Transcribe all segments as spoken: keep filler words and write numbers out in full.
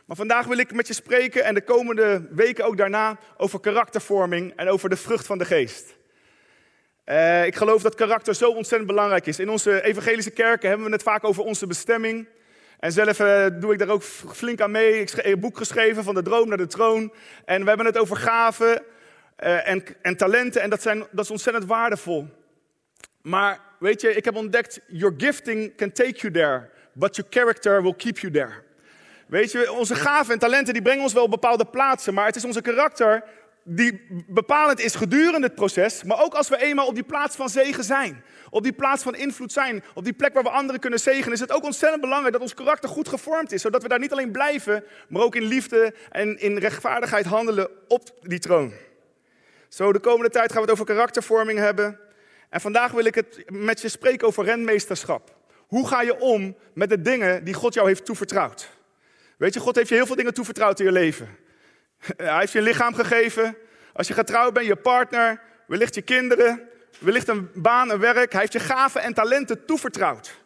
Maar vandaag wil ik met je spreken en de komende weken ook daarna over karaktervorming en over de vrucht van de geest. Uh, ik geloof dat karakter zo ontzettend belangrijk is. In onze evangelische kerken hebben we het vaak over onze bestemming. En zelf uh, doe ik daar ook flink aan mee. Ik heb een boek geschreven, Van de Droom naar de Troon. En we hebben het over gaven uh, en, en talenten. En dat, zijn, dat is ontzettend waardevol. Maar weet je, ik heb ontdekt, your gifting can take you there. But your character will keep you there. Weet je, onze gaven en talenten die brengen ons wel op bepaalde plaatsen. Maar het is onze karakter die bepalend is gedurende het proces. Maar ook als we eenmaal op die plaats van zegen zijn. Op die plaats van invloed zijn. Op die plek waar we anderen kunnen zegenen. Is het ook ontzettend belangrijk dat ons karakter goed gevormd is. Zodat we daar niet alleen blijven. Maar ook in liefde en in rechtvaardigheid handelen op die troon. Zo, de komende tijd gaan we het over karaktervorming hebben. En vandaag wil ik het met je spreken over rentmeesterschap. Hoe ga je om met de dingen die God jou heeft toevertrouwd? Weet je, God heeft je heel veel dingen toevertrouwd in je leven. Hij heeft je een lichaam gegeven. Als je getrouwd bent, je partner, wellicht je kinderen, wellicht een baan, een werk. Hij heeft je gaven en talenten toevertrouwd.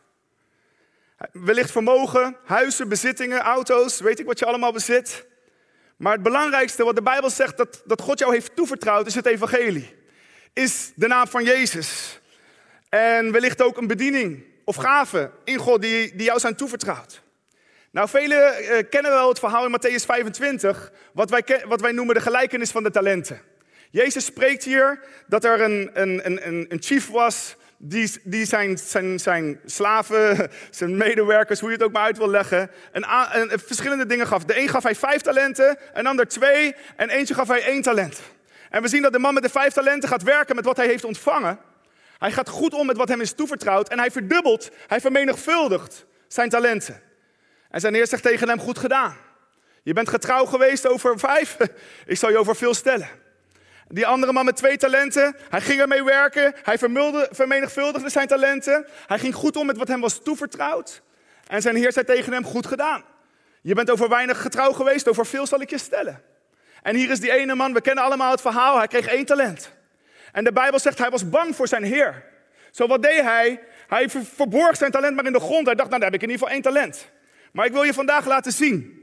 Wellicht vermogen, huizen, bezittingen, auto's, weet ik wat je allemaal bezit. Maar het belangrijkste wat de Bijbel zegt dat, dat God jou heeft toevertrouwd is het evangelie. Is de naam van Jezus. En wellicht ook een bediening of gaven in God die, die jou zijn toevertrouwd. Nou, velen uh, kennen wel het verhaal in Mattheüs vijfentwintig, wat wij, wat wij noemen de gelijkenis van de talenten. Jezus spreekt hier dat er een, een, een, een chief was, die, die zijn, zijn, zijn slaven, zijn medewerkers, hoe je het ook maar uit wil leggen, een, een, een, verschillende dingen gaf. De een gaf hij vijf talenten, een ander twee en eentje gaf hij één talent. En we zien dat de man met de vijf talenten gaat werken met wat hij heeft ontvangen. Hij gaat goed om met wat hem is toevertrouwd en hij verdubbelt, hij vermenigvuldigt zijn talenten. En zijn heer zegt tegen hem, goed gedaan. Je bent getrouw geweest over vijf, ik zal je over veel stellen. Die andere man met twee talenten, hij ging ermee werken, hij vermenigvuldigde zijn talenten. Hij ging goed om met wat hem was toevertrouwd. En zijn heer zei tegen hem, goed gedaan. Je bent over weinig getrouw geweest, over veel zal ik je stellen. En hier is die ene man, we kennen allemaal het verhaal, hij kreeg één talent. En de Bijbel zegt, hij was bang voor zijn heer. Zo wat deed hij? Hij verborg zijn talent maar in de grond. Hij dacht, nou dan heb ik in ieder geval één talent. Maar ik wil je vandaag laten zien.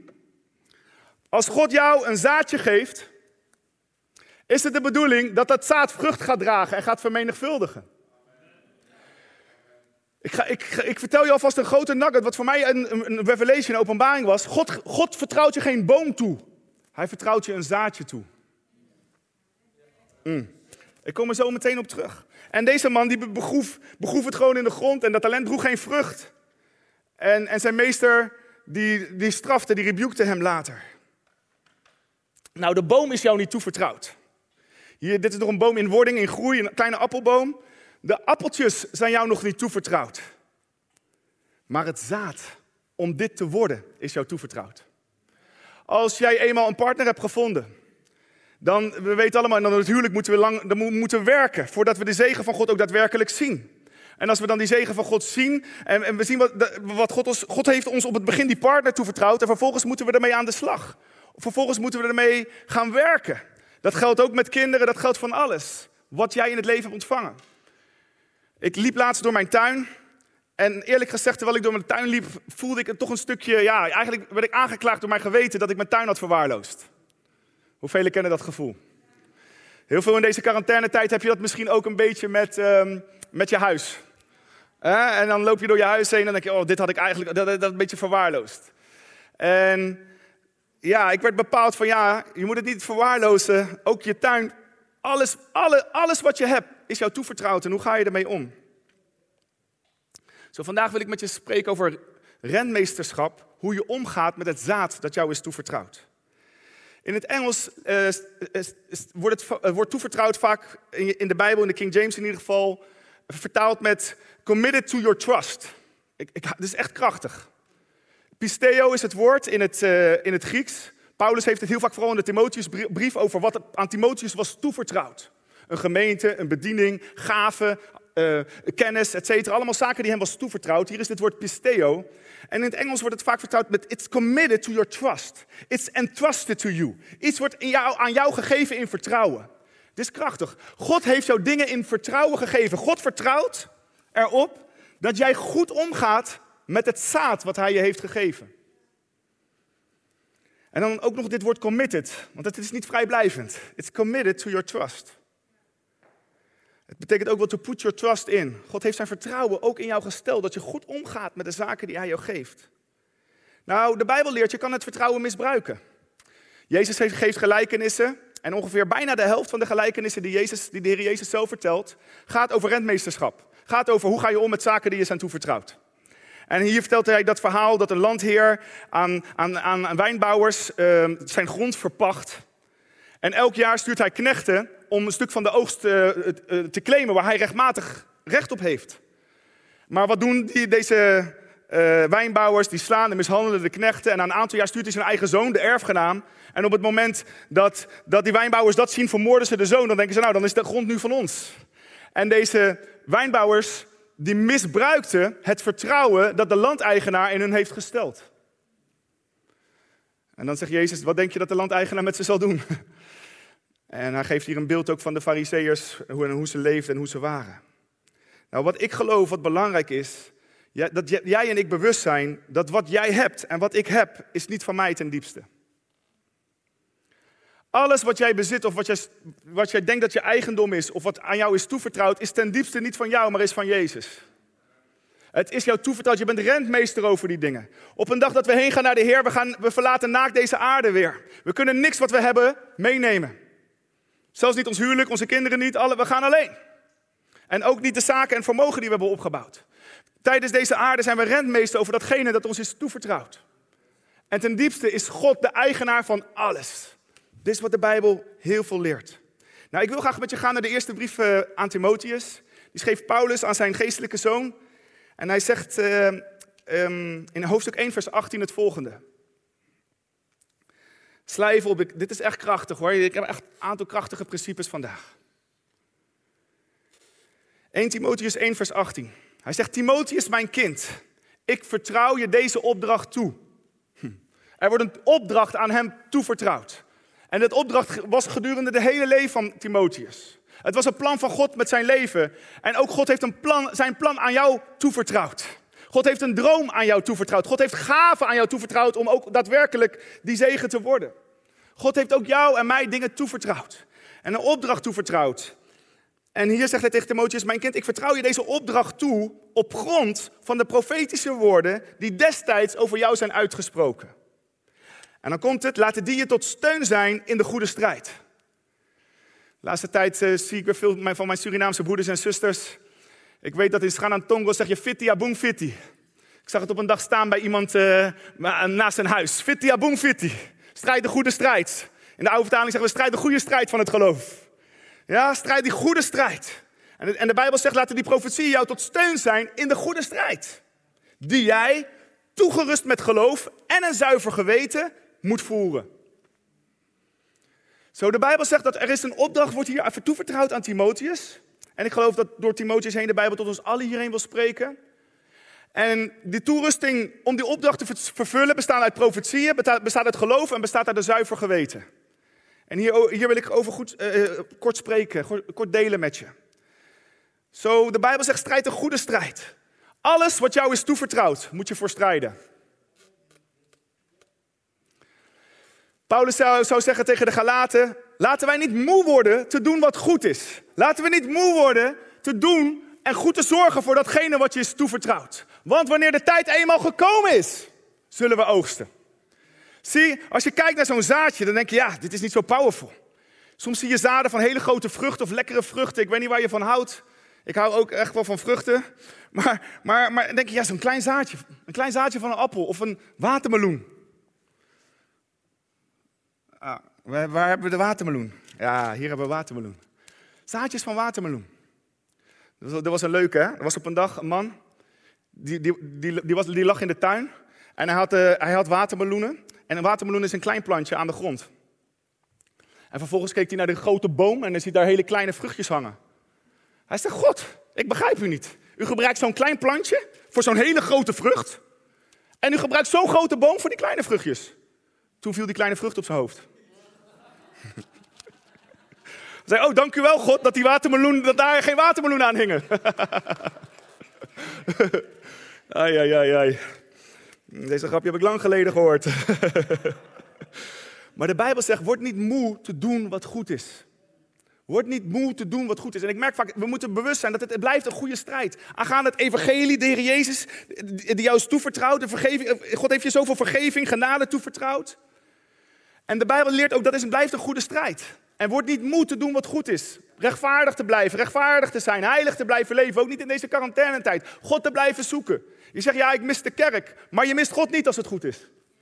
Als God jou een zaadje geeft, is het de bedoeling dat dat zaad vrucht gaat dragen en gaat vermenigvuldigen. Ik, ga, ik, ik vertel je alvast een grote nugget, wat voor mij een, een revelation, een openbaring was. God, God vertrouwt je geen boom toe. Hij vertrouwt je een zaadje toe. Mm. Ik kom er zo meteen op terug. En deze man die begroef, begroef het gewoon in de grond en dat talent droeg geen vrucht. En, en zijn meester die, die strafte, die rebukte hem later. Nou, de boom is jou niet toevertrouwd. Hier, dit is nog een boom in wording, in groei, een kleine appelboom. De appeltjes zijn jou nog niet toevertrouwd. Maar het zaad om dit te worden is jou toevertrouwd. Als jij eenmaal een partner hebt gevonden, dan, we weten allemaal, dan natuurlijk moeten we, lang, dan moeten we werken voordat we de zegen van God ook daadwerkelijk zien. En als we dan die zegen van God zien en, en we zien wat, wat God, ons, God heeft ons op het begin die partner toevertrouwd en vervolgens moeten we ermee aan de slag. Vervolgens moeten we ermee gaan werken. Dat geldt ook met kinderen, dat geldt van alles. Wat jij in het leven hebt ontvangen. Ik liep laatst door mijn tuin. En eerlijk gezegd, terwijl ik door mijn tuin liep, voelde ik toch een stukje, ja, eigenlijk werd ik aangeklaagd door mijn geweten dat ik mijn tuin had verwaarloosd. Hoeveel kennen dat gevoel? Heel veel in deze quarantainetijd heb je dat misschien ook een beetje met, um, met je huis. Eh? En dan loop je door je huis heen en dan denk je, oh, dit had ik eigenlijk, dat, dat, dat een beetje verwaarloosd. En ja, ik werd bepaald van ja, je moet het niet verwaarlozen. Ook je tuin, alles, alle, alles wat je hebt is jou toevertrouwd. En hoe ga je ermee om? Zo, vandaag wil ik met je spreken over rentmeesterschap. Hoe je omgaat met het zaad dat jou is toevertrouwd. In het Engels uh, is, is, wordt het uh, wordt toevertrouwd vaak in, in de Bijbel, in de King James in ieder geval, vertaald met committed to your trust. Ik, ik, dit is echt krachtig. Pisteo is het woord in het, uh, in het Grieks. Paulus heeft het heel vaak vooral in de Timotheusbrief over wat aan Timotheus was toevertrouwd. Een gemeente, een bediening, gaven, uh, kennis, et cetera. Allemaal zaken die hem was toevertrouwd. Hier is dit woord pisteo. En in het Engels wordt het vaak vertaald met it's committed to your trust. It's entrusted to you. Iets wordt in jou, aan jou gegeven in vertrouwen. Dit is krachtig. God heeft jou dingen in vertrouwen gegeven. God vertrouwt erop dat jij goed omgaat met het zaad wat hij je heeft gegeven. En dan ook nog dit woord committed, want het is niet vrijblijvend. It's committed to your trust. Het betekent ook wel to put your trust in. God heeft zijn vertrouwen ook in jou gesteld, dat je goed omgaat met de zaken die hij jou geeft. Nou, de Bijbel leert, je kan het vertrouwen misbruiken. Jezus heeft, geeft gelijkenissen en ongeveer bijna de helft van de gelijkenissen die, Jezus, die de Heer Jezus zelf vertelt, gaat over rentmeesterschap. Gaat over hoe ga je om met zaken die je zijn toevertrouwd. En hier vertelt hij dat verhaal dat een landheer aan, aan, aan wijnbouwers uh, zijn grond verpacht. En elk jaar stuurt hij knechten om een stuk van de oogst uh, uh, te claimen waar hij rechtmatig recht op heeft. Maar wat doen die, deze uh, wijnbouwers? Die slaan en mishandelen de knechten. En na een aantal jaar stuurt hij zijn eigen zoon, de erfgenaam. En op het moment dat, dat die wijnbouwers dat zien, vermoorden ze de zoon. Dan denken ze, nou, dan is de grond nu van ons. En deze wijnbouwers, die misbruikten het vertrouwen dat de landeigenaar in hun heeft gesteld. En dan zegt Jezus, wat denk je dat de landeigenaar met ze zal doen? En hij geeft hier een beeld ook van de Farizeeërs, hoe, hoe ze leefden en hoe ze waren. Nou, wat ik geloof, wat belangrijk is, dat jij en ik bewust zijn dat wat jij hebt en wat ik heb, is niet van mij ten diepste. Alles wat jij bezit of wat jij, wat jij denkt dat je eigendom is of wat aan jou is toevertrouwd, is ten diepste niet van jou, maar is van Jezus. Het is jou toevertrouwd, je bent rentmeester over die dingen. Op een dag dat we heen gaan naar de Heer, we, gaan, we verlaten naakt deze aarde weer. We kunnen niks wat we hebben meenemen. Zelfs niet ons huwelijk, onze kinderen niet, alle, we gaan alleen. En ook niet de zaken en vermogen die we hebben opgebouwd. Tijdens deze aarde zijn we rentmeester over datgene dat ons is toevertrouwd. En ten diepste is God de eigenaar van alles. Dit is wat de Bijbel heel veel leert. Nou, ik wil graag met je gaan naar de eerste brief uh, aan Timotheus. Die schreef Paulus aan zijn geestelijke zoon. En hij zegt uh, um, in hoofdstuk één vers achttien het volgende. Sla even op, dit is echt krachtig hoor. Ik heb echt een aantal krachtige principes vandaag. eerste Timotheus één vers achttien. Hij zegt, Timotheus mijn kind, ik vertrouw je deze opdracht toe. Hm. Er wordt een opdracht aan hem toevertrouwd. En dat opdracht was gedurende de hele leven van Timotheus. Het was een plan van God met zijn leven. En ook God heeft een plan, zijn plan aan jou toevertrouwd. God heeft een droom aan jou toevertrouwd. God heeft gaven aan jou toevertrouwd om ook daadwerkelijk die zegen te worden. God heeft ook jou en mij dingen toevertrouwd. En een opdracht toevertrouwd. En hier zegt hij tegen Timotheus, mijn kind, ik vertrouw je deze opdracht toe op grond van de profetische woorden die destijds over jou zijn uitgesproken. En dan komt het, laten die je tot steun zijn in de goede strijd. De laatste tijd uh, zie ik weer veel van mijn Surinaamse broeders en zusters. Ik weet dat in Sranantongo zeg je fiti abung fiti. Ik zag het op een dag staan bij iemand uh, naast zijn huis. Fiti abung fiti. Strijd de goede strijd. In de oude vertaling zeggen we strijd de goede strijd van het geloof. Ja, strijd die goede strijd. En de, en de Bijbel zegt, laten die profetieën jou tot steun zijn in de goede strijd. Die jij, toegerust met geloof en een zuiver geweten, moet voeren. Zo, de Bijbel zegt dat er is een opdracht, wordt hier even toevertrouwd aan Timotheus. En ik geloof dat door Timotheus heen de Bijbel tot ons allen hierheen wil spreken. En die toerusting om die opdracht te vervullen bestaat uit profetieën, bestaat uit geloof en bestaat uit een zuiver geweten. En hier, hier wil ik over goed, uh, kort spreken, kort delen met je. Zo, de Bijbel zegt, strijd een goede strijd. Alles wat jou is toevertrouwd, moet je voor strijden. Paulus zou, zou zeggen tegen de Galaten, laten wij niet moe worden te doen wat goed is. Laten we niet moe worden te doen en goed te zorgen voor datgene wat je is toevertrouwd. Want wanneer de tijd eenmaal gekomen is, zullen we oogsten. Zie, als je kijkt naar zo'n zaadje, dan denk je, ja, dit is niet zo powerful. Soms zie je zaden van hele grote vruchten of lekkere vruchten. Ik weet niet waar je van houdt. Ik hou ook echt wel van vruchten. Maar, maar, maar dan denk je, ja, zo'n klein zaadje. Een klein zaadje van een appel of een watermeloen. Ah, waar, waar hebben we de watermeloen? Ja, hier hebben we watermeloen. Zaadjes van watermeloen. Dat was, dat was een leuke, hè? Er was op een dag een man, die, die, die, die, was, die lag in de tuin. En hij had, uh, hij had watermeloenen. En een watermeloen is een klein plantje aan de grond. En vervolgens keek hij naar de grote boom en dan ziet daar hele kleine vruchtjes hangen. Hij zegt, God, ik begrijp u niet. U gebruikt zo'n klein plantje voor zo'n hele grote vrucht. En u gebruikt zo'n grote boom voor die kleine vruchtjes. Toen viel die kleine vrucht op zijn hoofd. Hij zei, oh, dank u wel, God, dat, die watermeloen, dat daar geen watermeloen aan hingen. ai, ai, ai, ai. Deze grapje heb ik lang geleden gehoord. Maar de Bijbel zegt, word niet moe te doen wat goed is. Word niet moe te doen wat goed is. En ik merk vaak, we moeten bewust zijn dat het, het blijft een goede strijd. Aangaande het evangelie, de Heer Jezus, die jou is toevertrouwd. De vergeving, God heeft je zoveel vergeving, genade toevertrouwd. En de Bijbel leert ook, dat is, het blijft een goede strijd. En word niet moe te doen wat goed is. Rechtvaardig te blijven, rechtvaardig te zijn, heilig te blijven leven. Ook niet in deze quarantainetijd. God te blijven zoeken. Je zegt, ja, ik mis de kerk. Maar je mist God niet als het goed is.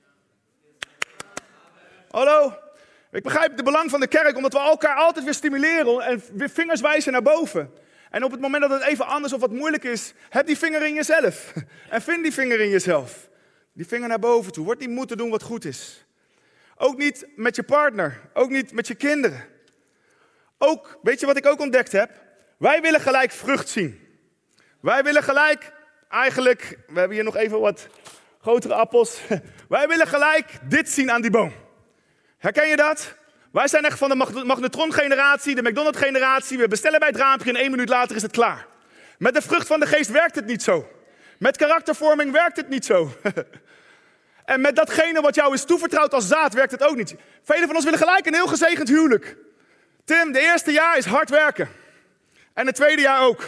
Hallo? Ik begrijp het belang van de kerk, omdat we elkaar altijd weer stimuleren en weer vingers wijzen naar boven. En op het moment dat het even anders of wat moeilijk is, heb die vinger in jezelf. En vind die vinger in jezelf. Die vinger naar boven toe. Word niet moe te doen wat goed is. Ook niet met je partner. Ook niet met je kinderen. Ook, weet je wat ik ook ontdekt heb? Wij willen gelijk vrucht zien. Wij willen gelijk, eigenlijk, we hebben hier nog even wat grotere appels. Wij willen gelijk dit zien aan die boom. Herken je dat? Wij zijn echt van de magnetron-generatie, de McDonald's-generatie. We bestellen bij het raampje en één minuut later is het klaar. Met de vrucht van de geest werkt het niet zo. Met karaktervorming werkt het niet zo. En met datgene wat jou is toevertrouwd als zaad werkt het ook niet. Velen van ons willen gelijk een heel gezegend huwelijk. Tim, de eerste jaar is hard werken. En het tweede jaar ook.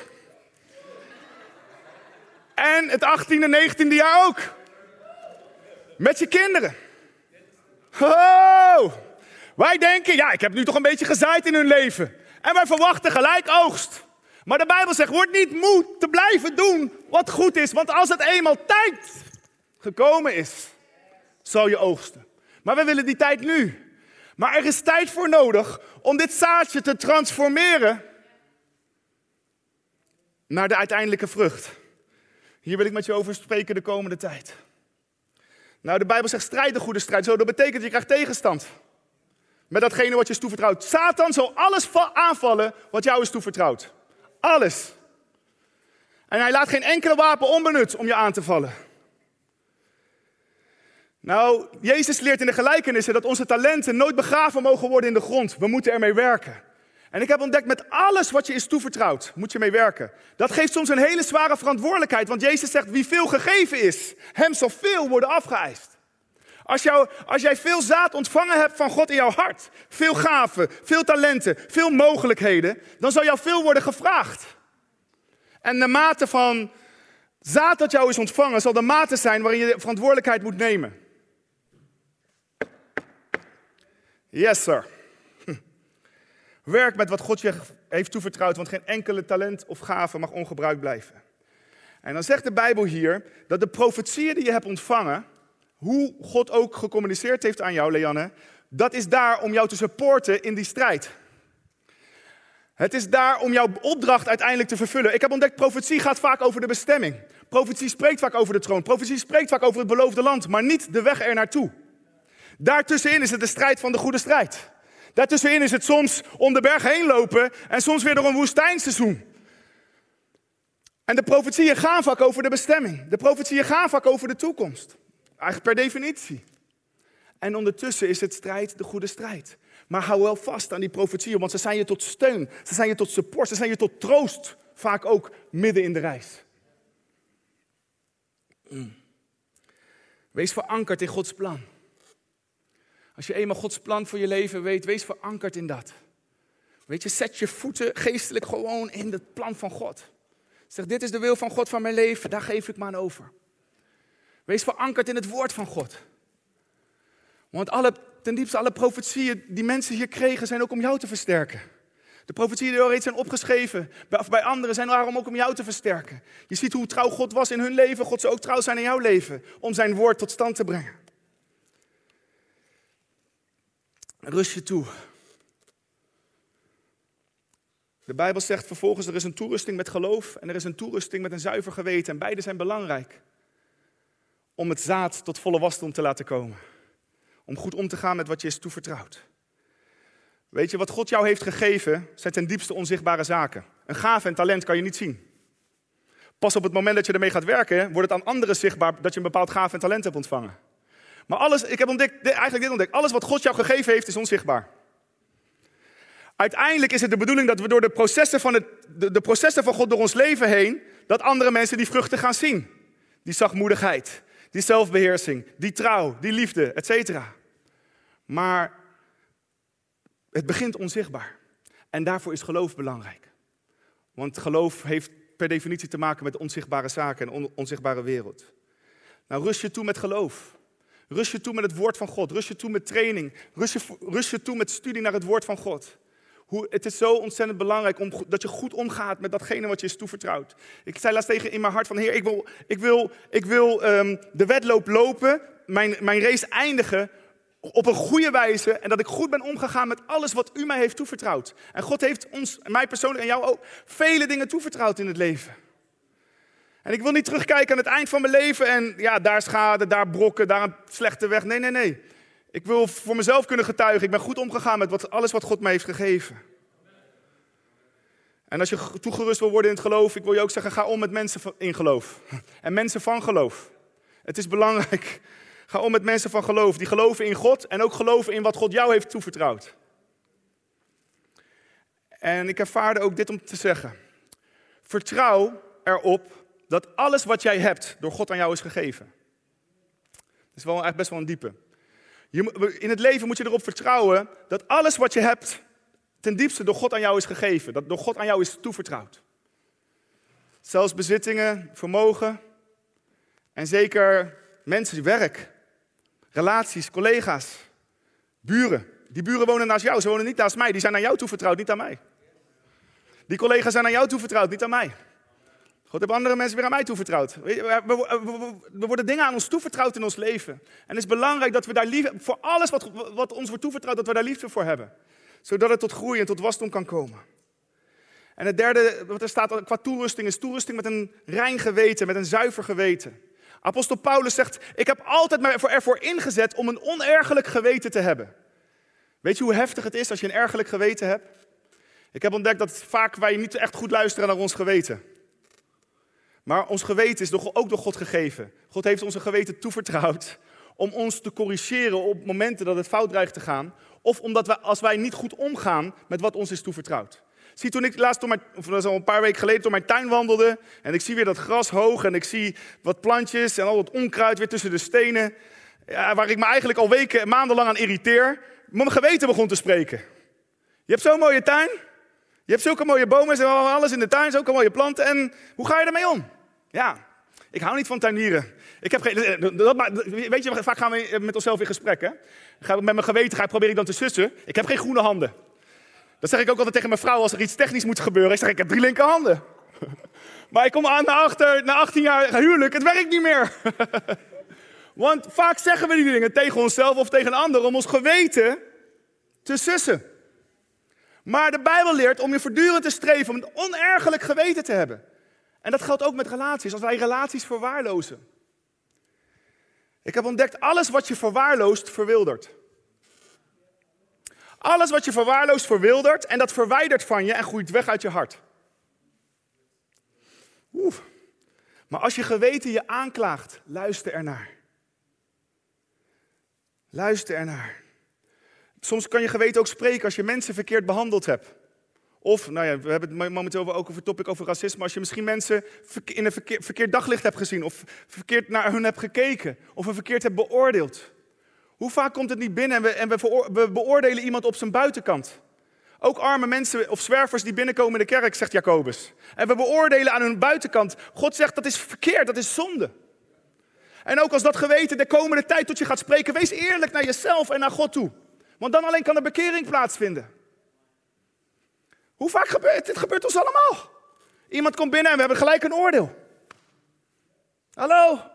En het achttiende, negentiende jaar ook. Met je kinderen. Oh, wij denken, ja, ik heb nu toch een beetje gezaaid in hun leven. En wij verwachten gelijk oogst. Maar de Bijbel zegt, word niet moe te blijven doen wat goed is. Want als het eenmaal tijd gekomen is, zal je oogsten. Maar we willen die tijd nu. Maar er is tijd voor nodig om dit zaadje te transformeren naar de uiteindelijke vrucht. Hier wil ik met je over spreken de komende tijd. Nou, de Bijbel zegt strijd de goede strijd. Zo, dat betekent je krijgt tegenstand. Met datgene wat je is toevertrouwd. Satan zal alles aanvallen wat jou is toevertrouwd. Alles. En hij laat geen enkele wapen onbenut om je aan te vallen. Nou, Jezus leert in de gelijkenissen dat onze talenten nooit begraven mogen worden in de grond. We moeten ermee werken. En ik heb ontdekt, met alles wat je is toevertrouwd, moet je mee werken. Dat geeft soms een hele zware verantwoordelijkheid. Want Jezus zegt, wie veel gegeven is, hem zal veel worden afgeëist. Als, jou, als jij veel zaad ontvangen hebt van God in jouw hart, veel gaven, veel talenten, veel mogelijkheden, dan zal jou veel worden gevraagd. En de mate van zaad dat jou is ontvangen, zal de mate zijn waarin je de verantwoordelijkheid moet nemen. Yes, sir. Werk met wat God je heeft toevertrouwd, want geen enkele talent of gave mag ongebruikt blijven. En dan zegt de Bijbel hier dat de profetieën die je hebt ontvangen, hoe God ook gecommuniceerd heeft aan jou, Leanne, dat is daar om jou te supporten in die strijd. Het is daar om jouw opdracht uiteindelijk te vervullen. Ik heb ontdekt, profetie gaat vaak over de bestemming. Profetie spreekt vaak over de troon. Profetie spreekt vaak over het beloofde land, maar niet de weg er naartoe. Daartussenin is het de strijd van de goede strijd. Daartussenin is het soms om de berg heen lopen en soms weer door een woestijnseizoen. En de profetieën gaan vaak over de bestemming. De profetieën gaan vaak over de toekomst. Eigenlijk per definitie. En ondertussen is het strijd de goede strijd. Maar hou wel vast aan die profetieën, want ze zijn je tot steun. Ze zijn je tot support, ze zijn je tot troost. Vaak ook midden in de reis. Mm. Wees verankerd in Gods plan. Als je eenmaal Gods plan voor je leven weet, wees verankerd in dat. Weet je, zet je voeten geestelijk gewoon in het plan van God. Zeg, dit is de wil van God van mijn leven, daar geef ik me aan over. Wees verankerd in het woord van God. Want alle, ten diepste alle profetieën die mensen hier kregen, zijn ook om jou te versterken. De profetieën die al reeds zijn opgeschreven, bij, of bij anderen, zijn daarom ook om jou te versterken. Je ziet hoe trouw God was in hun leven, God zal ook trouw zijn in jouw leven, om zijn woord tot stand te brengen. Rust je toe. De Bijbel zegt vervolgens, er is een toerusting met geloof en er is een toerusting met een zuiver geweten. En beide zijn belangrijk om het zaad tot volle wasdom te laten komen. Om goed om te gaan met wat je is toevertrouwd. Weet je, wat God jou heeft gegeven, zijn ten diepste onzichtbare zaken. Een gave en talent kan je niet zien. Pas op het moment dat je ermee gaat werken, wordt het aan anderen zichtbaar dat je een bepaald gave en talent hebt ontvangen. Maar alles, ik heb ontdekt, eigenlijk dit ontdekt, alles wat God jou gegeven heeft is onzichtbaar. Uiteindelijk is het de bedoeling dat we door de processen van, het, de, de processen van God door ons leven heen, dat andere mensen die vruchten gaan zien. Die zachtmoedigheid, die zelfbeheersing, die trouw, die liefde, et cetera. Maar het begint onzichtbaar. En daarvoor is geloof belangrijk. Want geloof heeft per definitie te maken met onzichtbare zaken en on- onzichtbare wereld. Nou, rust je toe met geloof. Rust je toe met het woord van God. Rust je toe met training. Rust je, rust je toe met studie naar het woord van God. Hoe, het is zo ontzettend belangrijk om, dat je goed omgaat met datgene wat je is toevertrouwd. Ik zei laatst tegen in mijn hart van, Heer, ik wil, ik wil, ik wil um, de wedloop lopen, mijn, mijn race eindigen op een goede wijze. En dat ik goed ben omgegaan met alles wat u mij heeft toevertrouwd. En God heeft ons, mij persoonlijk en jou ook, vele dingen toevertrouwd in het leven. En ik wil niet terugkijken aan het eind van mijn leven en ja, daar schade, daar brokken, daar een slechte weg. Nee, nee, nee. Ik wil voor mezelf kunnen getuigen. Ik ben goed omgegaan met wat, alles wat God mij heeft gegeven. En als je toegerust wil worden in het geloof, ik wil je ook zeggen, ga om met mensen in geloof. En mensen van geloof. Het is belangrijk. Ga om met mensen van geloof. Die geloven in God en ook geloven in wat God jou heeft toevertrouwd. En ik ervaarde ook dit om te zeggen. Vertrouw erop dat alles wat jij hebt door God aan jou is gegeven. Dat is wel echt best wel een diepe. Je, in het leven moet je erop vertrouwen dat alles wat je hebt ten diepste door God aan jou is gegeven. Dat door God aan jou is toevertrouwd. Zelfs bezittingen, vermogen en zeker mensen, werk, relaties, collega's, buren. Die buren wonen naast jou, ze wonen niet naast mij. Die zijn aan jou toevertrouwd, niet aan mij. Die collega's zijn aan jou toevertrouwd, niet aan mij. God heeft andere mensen weer aan mij toevertrouwd. We, we, we, we worden dingen aan ons toevertrouwd in ons leven. En het is belangrijk dat we daar liefde, voor alles wat, wat ons wordt toevertrouwd, dat we daar liefde voor hebben. Zodat het tot groei en tot wasdom kan komen. En het derde wat er staat qua toerusting is toerusting met een rein geweten, met een zuiver geweten. Apostel Paulus zegt, ik heb altijd mij ervoor ingezet om een onergerlijk geweten te hebben. Weet je hoe heftig het is als je een ergerlijk geweten hebt? Ik heb ontdekt dat vaak wij niet echt goed luisteren naar ons geweten. Maar ons geweten is ook door God gegeven. God heeft ons een geweten toevertrouwd om ons te corrigeren op momenten dat het fout dreigt te gaan. Of omdat we, als wij niet goed omgaan met wat ons is toevertrouwd. Zie, toen ik laatst door mijn, of dat is al een paar weken geleden door mijn tuin wandelde. En ik zie weer dat gras hoog en ik zie wat plantjes en al dat onkruid weer tussen de stenen. Ja, waar ik me eigenlijk al weken en maandenlang aan irriteer. Maar mijn geweten begon te spreken. Je hebt zo'n mooie tuin. Je hebt zulke mooie bomen en alles in de tuin, zulke mooie planten. En hoe ga je ermee om? Ja, ik hou niet van tuinieren. Ik heb geen, dat, weet je, vaak gaan we met onszelf in gesprek. Hè? Met mijn geweten ga ik, probeer ik dan te sussen. Ik heb geen groene handen. Dat zeg ik ook altijd tegen mijn vrouw als er iets technisch moet gebeuren. Ik zeg, ik heb drie linkerhanden. Maar ik kom aan naar achter, na achttien jaar huwelijk, het werkt niet meer. Want vaak zeggen we die dingen tegen onszelf of tegen een ander om ons geweten te sussen. Maar de Bijbel leert om je voortdurend te streven om een onergerlijk geweten te hebben. En dat geldt ook met relaties, als wij relaties verwaarlozen. Ik heb ontdekt, alles wat je verwaarloost, verwildert. Alles wat je verwaarloost, verwildert en dat verwijdert van je en groeit weg uit je hart. Oeh. Maar als je geweten je aanklaagt, luister ernaar. Luister ernaar. Soms kan je geweten ook spreken als je mensen verkeerd behandeld hebt. Of, nou ja, we hebben het momenteel ook over het topic over racisme. Als je misschien mensen in een verkeerd, verkeerd daglicht hebt gezien. Of verkeerd naar hun hebt gekeken. Of een verkeerd hebt beoordeeld. Hoe vaak komt het niet binnen en, we, en we, veroor, we beoordelen iemand op zijn buitenkant. Ook arme mensen of zwervers die binnenkomen in de kerk, zegt Jacobus. En we beoordelen aan hun buitenkant. God zegt dat is verkeerd, dat is zonde. En ook als dat geweten de komende tijd tot je gaat spreken, wees eerlijk naar jezelf en naar God toe. Want dan alleen kan er bekering plaatsvinden. Hoe vaak gebeurt dit? Dit gebeurt ons allemaal. Iemand komt binnen en we hebben gelijk een oordeel. Hallo?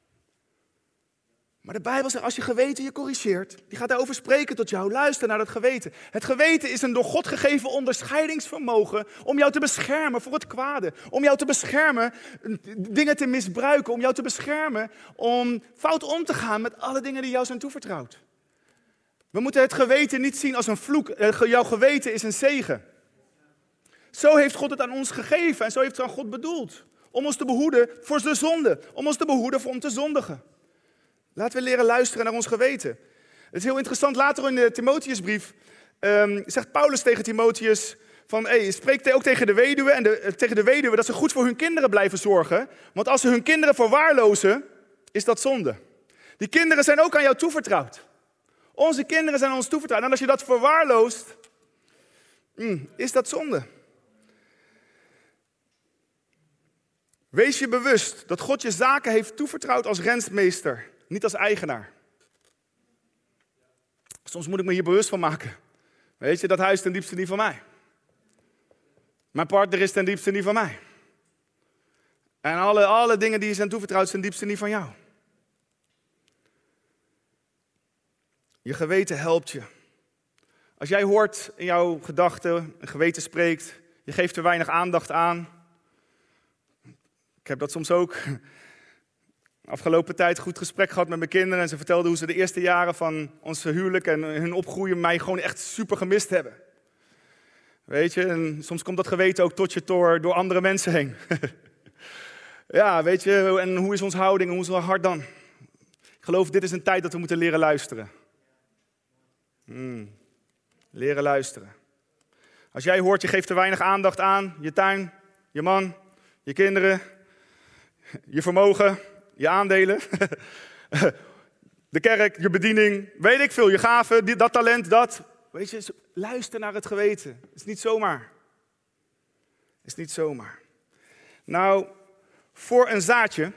Maar de Bijbel zegt, als je geweten je corrigeert, die gaat daarover spreken tot jou. Luister naar dat geweten. Het geweten is een door God gegeven onderscheidingsvermogen om jou te beschermen voor het kwade. Om jou te beschermen dingen te misbruiken. Om jou te beschermen om fout om te gaan met alle dingen die jou zijn toevertrouwd. We moeten het geweten niet zien als een vloek. Jouw geweten is een zegen. Zo heeft God het aan ons gegeven en zo heeft het aan God bedoeld. Om ons te behoeden voor de zonde. Om ons te behoeden voor om te zondigen. Laten we leren luisteren naar ons geweten. Het is heel interessant, later in de Timotheusbrief um, zegt Paulus tegen Timotheus van, hey, spreek ook tegen de weduwe en de, tegen de weduwe dat ze goed voor hun kinderen blijven zorgen. Want als ze hun kinderen verwaarlozen, is dat zonde. Die kinderen zijn ook aan jou toevertrouwd. Onze kinderen zijn ons toevertrouwd. En als je dat verwaarloost, mm, is dat zonde. Wees je bewust dat God je zaken heeft toevertrouwd als rentmeester, niet als eigenaar. Soms moet ik me hier bewust van maken. Weet je, dat huis is ten diepste niet van mij. Mijn partner is ten diepste niet van mij. En alle, alle dingen die je zijn toevertrouwd zijn ten diepste niet van jou. Je geweten helpt je. Als jij hoort in jouw gedachten, een geweten spreekt, je geeft er weinig aandacht aan. Ik heb dat soms ook. Afgelopen tijd goed gesprek gehad met mijn kinderen. En ze vertelden hoe ze de eerste jaren van ons huwelijk en hun opgroeien mij gewoon echt super gemist hebben. Weet je, en soms komt dat geweten ook tot je door, door andere mensen heen. Ja, weet je, en hoe is onze houding, hoe is ons hart dan? Ik geloof, dit is een tijd dat we moeten leren luisteren. Hmm. Leren luisteren. Als jij hoort, je geeft te weinig aandacht aan, je tuin, je man, je kinderen, je vermogen, je aandelen, de kerk, je bediening, weet ik veel, je gaven, dat talent, dat. Weet je, luister naar het geweten. Het is niet zomaar. Het is niet zomaar. Nou, voor een zaadje,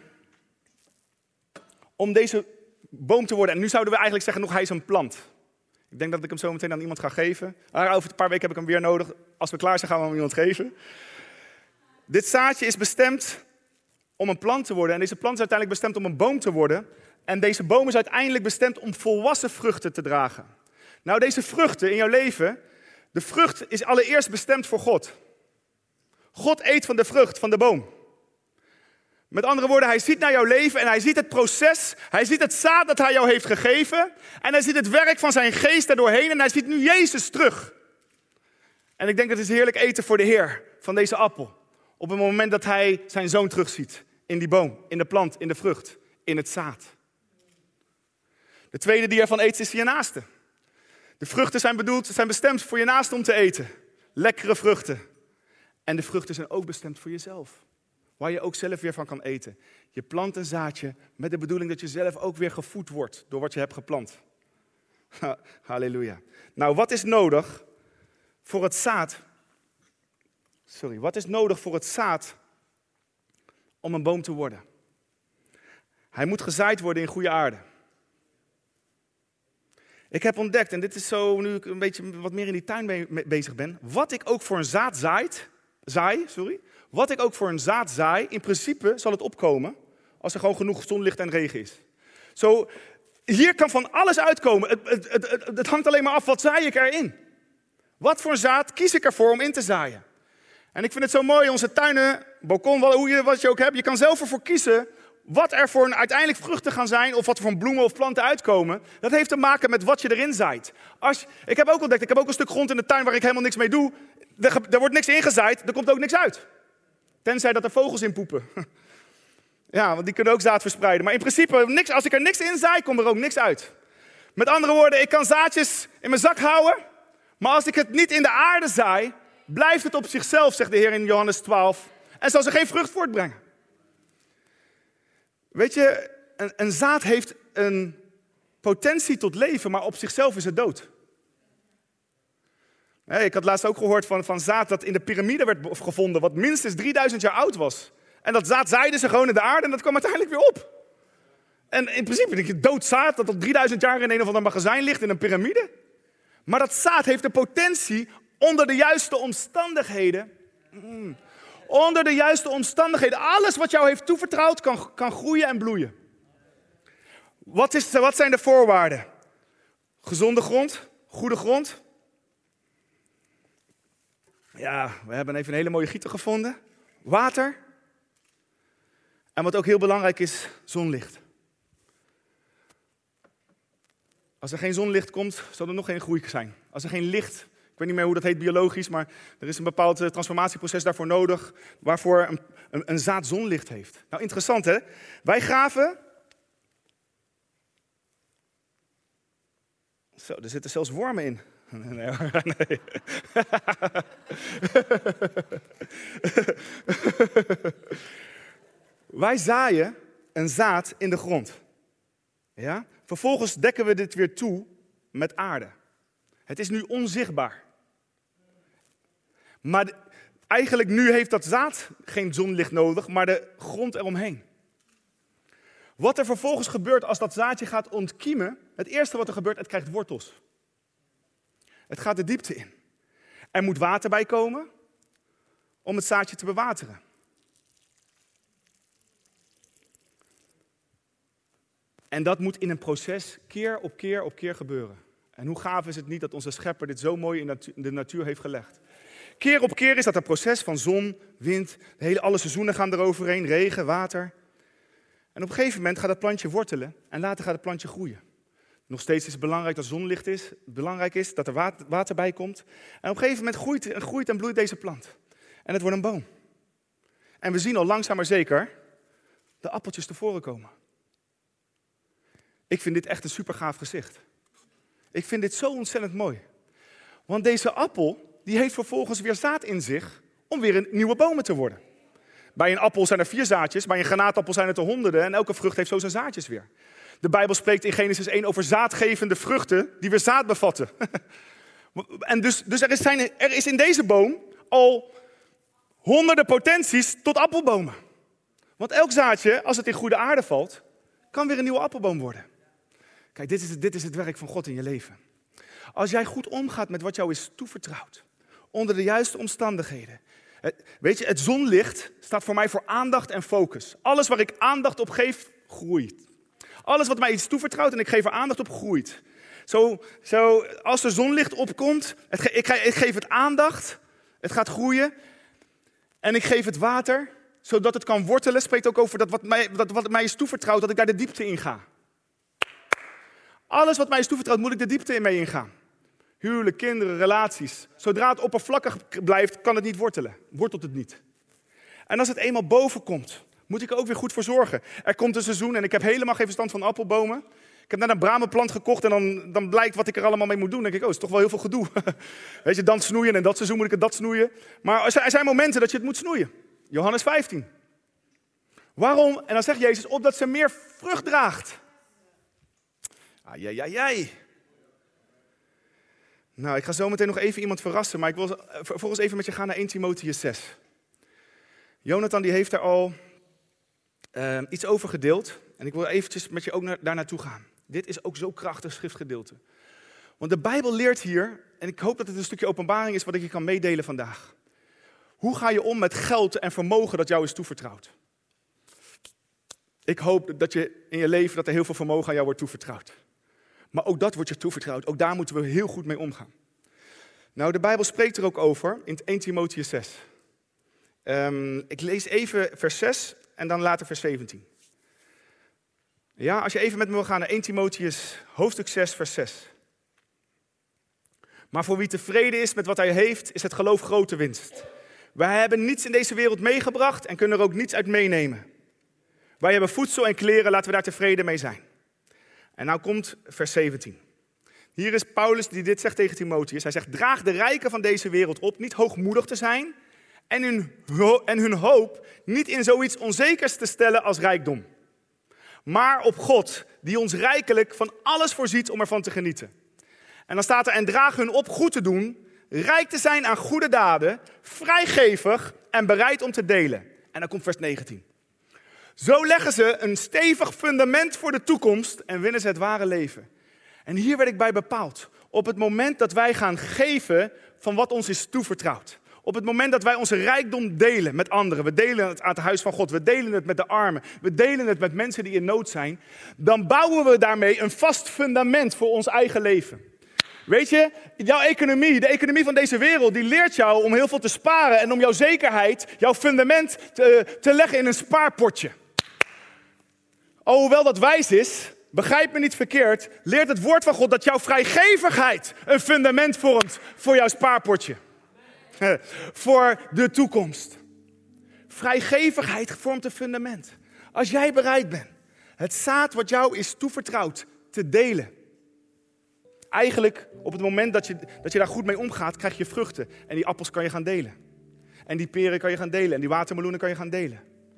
om deze boom te worden, en nu zouden we eigenlijk zeggen nog hij is een plant. Ik denk dat ik hem zo meteen aan iemand ga geven. Maar over een paar weken heb ik hem weer nodig. Als we klaar zijn gaan we hem iemand geven. Dit zaadje is bestemd om een plant te worden. En deze plant is uiteindelijk bestemd om een boom te worden. En deze boom is uiteindelijk bestemd om volwassen vruchten te dragen. Nou, deze vruchten in jouw leven, de vrucht is allereerst bestemd voor God. God eet van de vrucht van de boom. Met andere woorden, hij ziet naar jouw leven en hij ziet het proces. Hij ziet het zaad dat hij jou heeft gegeven. En hij ziet het werk van zijn geest daardoorheen. En hij ziet nu Jezus terug. En ik denk dat het is heerlijk eten voor de Heer van deze appel. Op het moment dat hij zijn zoon terugziet. In die boom, in de plant, in de vrucht, in het zaad. De tweede die ervan eet is je naaste. De vruchten zijn bedoeld, zijn bestemd voor je naaste om te eten. Lekkere vruchten. En de vruchten zijn ook bestemd voor jezelf. Waar je ook zelf weer van kan eten. Je plant een zaadje met de bedoeling dat je zelf ook weer gevoed wordt door wat je hebt geplant. Halleluja. Nou, wat is nodig voor het zaad? Sorry, wat is nodig voor het zaad om een boom te worden? Hij moet gezaaid worden in goede aarde. Ik heb ontdekt, en dit is zo nu ik een beetje wat meer in die tuin be- bezig ben. Wat ik ook voor een zaad zaait, zaai, sorry. Wat ik ook voor een zaad zaai, in principe zal het opkomen als er gewoon genoeg zonlicht en regen is. Zo, hier kan van alles uitkomen. Het, het, het, het, het hangt alleen maar af, wat zaai ik erin? Wat voor een zaad kies ik ervoor om in te zaaien? En ik vind het zo mooi, onze tuinen, balkon, hoe je, wat je ook hebt. Je kan zelf ervoor kiezen wat er voor een uiteindelijk vruchten gaan zijn, of wat er voor bloemen of planten uitkomen. Dat heeft te maken met wat je erin zaait. Als, ik heb ook ontdekt, ik heb ook een stuk grond in de tuin waar ik helemaal niks mee doe. Er, er wordt niks ingezaaid, er komt ook niks uit. Tenzij dat er vogels in poepen. Ja, want die kunnen ook zaad verspreiden. Maar in principe, niks, als ik er niks in zaai, komt er ook niks uit. Met andere woorden, ik kan zaadjes in mijn zak houden. Maar als ik het niet in de aarde zaai, blijft het op zichzelf, zegt de Heer in Johannes twaalf. En zal ze geen vrucht voortbrengen. Weet je, een, een zaad heeft een potentie tot leven, maar op zichzelf is het dood. Hey, ik had laatst ook gehoord van, van zaad dat in de piramide werd gevonden, wat minstens drieduizend jaar oud was. En dat zaad zaaiden ze gewoon in de aarde en dat kwam uiteindelijk weer op. En in principe denk je, dood zaad dat al drieduizend jaar in een of ander magazijn ligt in een piramide. Maar dat zaad heeft de potentie onder de juiste omstandigheden. Mm, onder de juiste omstandigheden. Alles wat jou heeft toevertrouwd kan, kan groeien en bloeien. Wat, is, wat zijn de voorwaarden? Gezonde grond, goede grond. Ja, we hebben even een hele mooie gieter gevonden. Water. En wat ook heel belangrijk is, zonlicht. Als er geen zonlicht komt, zal er nog geen groei zijn. Als er geen licht, ik weet niet meer hoe dat heet biologisch, maar er is een bepaald transformatieproces daarvoor nodig, waarvoor een, een, een zaad zonlicht heeft. Nou, interessant hè? Wij graven. Zo, er zitten zelfs wormen in. Nee, nee. Wij zaaien een zaad in de grond. Ja? Vervolgens dekken we dit weer toe met aarde. Het is nu onzichtbaar. Maar de, eigenlijk nu heeft dat zaad geen zonlicht nodig, maar de grond eromheen. Wat er vervolgens gebeurt als dat zaadje gaat ontkiemen, het eerste wat er gebeurt, het krijgt wortels. Het gaat de diepte in. Er moet water bij komen om het zaadje te bewateren. En dat moet in een proces keer op keer op keer gebeuren. En hoe gaaf is het niet dat onze schepper dit zo mooi in de natuur heeft gelegd. Keer op keer is dat een proces van zon, wind, de hele, alle seizoenen gaan eroverheen, regen, water. En op een gegeven moment gaat het plantje wortelen en later gaat het plantje groeien. Nog steeds is het belangrijk dat zonlicht is, belangrijk is dat er water, water bij komt. En op een gegeven moment groeit, groeit en bloeit deze plant. En het wordt een boom. En we zien al langzaam maar zeker de appeltjes tevoren komen. Ik vind dit echt een super gaaf gezicht. Ik vind dit zo ontzettend mooi. Want deze appel, die heeft vervolgens weer zaad in zich om weer een nieuwe bomen te worden. Bij een appel zijn er vier zaadjes, bij een granaatappel zijn het er honderden en elke vrucht heeft zo zijn zaadjes weer. De Bijbel spreekt in Genesis één over zaadgevende vruchten die weer zaad bevatten. En dus, dus er, is zijn, er is in deze boom al honderden potenties tot appelbomen. Want elk zaadje, als het in goede aarde valt, kan weer een nieuwe appelboom worden. Kijk, dit is, het, dit is het werk van God in je leven. Als jij goed omgaat met wat jou is toevertrouwd, onder de juiste omstandigheden. Het, weet je, het zonlicht staat voor mij voor aandacht en focus. Alles waar ik aandacht op geef, groeit. Alles wat mij iets toevertrouwt en ik geef er aandacht op, groeit. Zo, zo als er zonlicht opkomt, het, ik, ik geef het aandacht, het gaat groeien. En ik geef het water, zodat het kan wortelen. Spreekt ook over dat wat mij, dat wat mij is toevertrouwd, dat ik daar de diepte in ga. Alles wat mij is toevertrouwd, moet ik de diepte in mee ingaan. Huwelijk, kinderen, relaties. Zodra het oppervlakkig blijft, kan het niet wortelen. Wortelt het niet. En als het eenmaal boven komt, moet ik er ook weer goed voor zorgen. Er komt een seizoen en ik heb helemaal geen verstand van appelbomen. Ik heb net een bramenplant gekocht en dan, dan blijkt wat ik er allemaal mee moet doen. Dan denk ik, oh, het is toch wel heel veel gedoe. Weet je, dan snoeien en dat seizoen moet ik het dat snoeien. Maar er zijn momenten dat je het moet snoeien. Johannes vijftien. Waarom? En dan zegt Jezus, opdat ze meer vrucht draagt. Ajajajaj. Nou, ik ga zo meteen nog even iemand verrassen, maar ik wil vervolgens even met je gaan naar eerste Timotheüs zes. Jonathan die heeft daar al uh, iets over gedeeld en ik wil eventjes met je ook naar, daar naartoe gaan. Dit is ook zo krachtig schriftgedeelte. Want de Bijbel leert hier, en ik hoop dat het een stukje openbaring is wat ik je kan meedelen vandaag. Hoe ga je om met geld en vermogen dat jou is toevertrouwd? Ik hoop dat je in je leven dat er heel veel vermogen aan jou wordt toevertrouwd. Maar ook dat wordt je toevertrouwd. Ook daar moeten we heel goed mee omgaan. Nou, de Bijbel spreekt er ook over in eerste Timotheüs zes. Um, ik lees even vers zes en dan later vers zeventien. Ja, als je even met me wil gaan naar eerste Timotheüs hoofdstuk zes, vers zes. Maar voor wie tevreden is met wat hij heeft, is het geloof grote winst. Wij hebben niets in deze wereld meegebracht en kunnen er ook niets uit meenemen. Wij hebben voedsel en kleren, laten we daar tevreden mee zijn. En nou komt vers zeventien. Hier is Paulus die dit zegt tegen Timotheüs. Hij zegt, draag de rijken van deze wereld op niet hoogmoedig te zijn en hun, en hun hoop niet in zoiets onzekers te stellen als rijkdom. Maar op God, die ons rijkelijk van alles voorziet om ervan te genieten. En dan staat er, en draag hun op goed te doen, rijk te zijn aan goede daden, vrijgevig en bereid om te delen. En dan komt vers negentien. Zo leggen ze een stevig fundament voor de toekomst en winnen ze het ware leven. En hier werd ik bij bepaald. Op het moment dat wij gaan geven van wat ons is toevertrouwd. Op het moment dat wij onze rijkdom delen met anderen. We delen het aan het huis van God. We delen het met de armen. We delen het met mensen die in nood zijn. Dan bouwen we daarmee een vast fundament voor ons eigen leven. Weet je, jouw economie, de economie van deze wereld, die leert jou om heel veel te sparen. En om jouw zekerheid, jouw fundament te, te leggen in een spaarpotje. Alhoewel dat wijs is, begrijp me niet verkeerd, leert het woord van God dat jouw vrijgevigheid een fundament vormt voor jouw spaarpotje. Voor de toekomst. Vrijgevigheid vormt een fundament. Als jij bereid bent het zaad wat jou is toevertrouwd te delen. Eigenlijk op het moment dat je, dat je daar goed mee omgaat, krijg je vruchten. En die appels kan je gaan delen. En die peren kan je gaan delen. En die watermeloenen kan je gaan delen.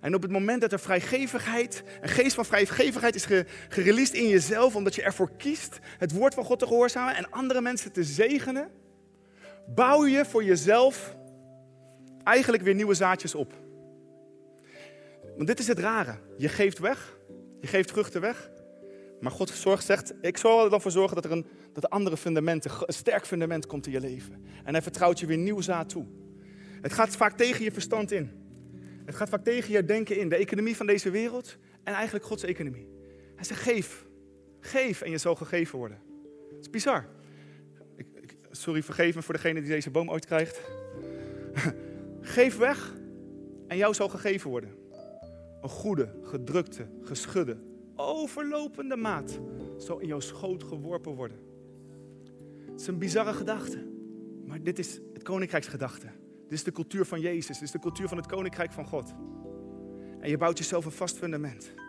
En op het moment dat er vrijgevigheid, een geest van vrijgevigheid is ge, gereleased in jezelf, omdat je ervoor kiest het woord van God te gehoorzamen en andere mensen te zegenen, bouw je voor jezelf eigenlijk weer nieuwe zaadjes op. Want dit is het rare. Je geeft weg, je geeft vruchten weg, maar God zorgt, zegt, ik zal er dan voor zorgen dat er een dat andere fundament, een sterk fundament komt in je leven. En hij vertrouwt je weer nieuw zaad toe. Het gaat vaak tegen je verstand in. Het gaat vaak tegen je denken in. De economie van deze wereld en eigenlijk Gods economie. Hij zegt, geef. Geef en je zal gegeven worden. Het is bizar. Ik, ik, sorry, vergeef me voor degene die deze boom ooit krijgt. Geef weg en jou zal gegeven worden. Een goede, gedrukte, geschudde, overlopende maat zal in jouw schoot geworpen worden. Het is een bizarre gedachte. Maar dit is het koninkrijksgedachte. Dit is de cultuur van Jezus. Dit is de cultuur van het koninkrijk van God. En je bouwt jezelf een vast fundament.